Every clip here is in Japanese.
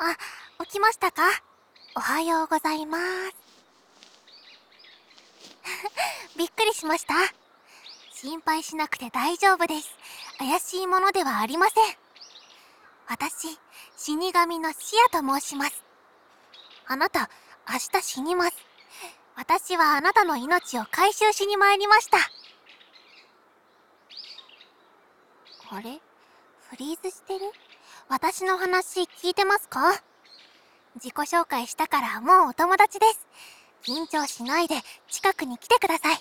あ、起きましたか？おはようございます。びっくりしました。心配しなくて大丈夫です。怪しいものではありません。私、死神のシアと申します。あなた、明日死にます。私はあなたの命を回収しに参りました。あれ？フリーズしてる？私の話聞いてますか？自己紹介したからもうお友達です。緊張しないで近くに来てください。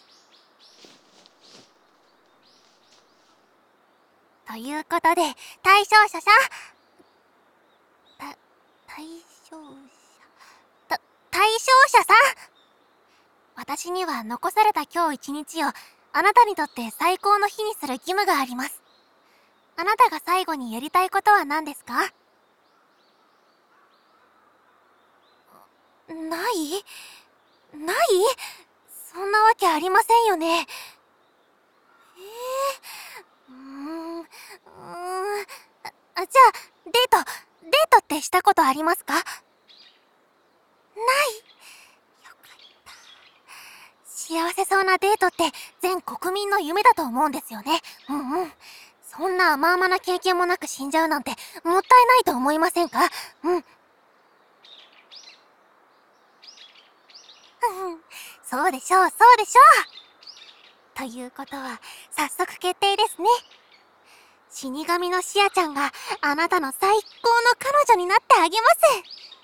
ということで、対象者さ、対象者、対象者さん、私には残された今日一日をあなたにとって最高の日にする義務があります。あなたが最後にやりたいことは何ですか？ないそんなわけありませんよね。うーん、じゃあ、デートってしたことありますか？ない。よかった。幸せそうなデートって全国民の夢だと思うんですよね。うんうん。そんな甘々な経験もなく死んじゃうなんてもったいないと思いませんか？うん。そうでしょう、そうでしょう。ということは、早速決定ですね。死神のシアちゃんがあなたの最高の彼女になってあげます。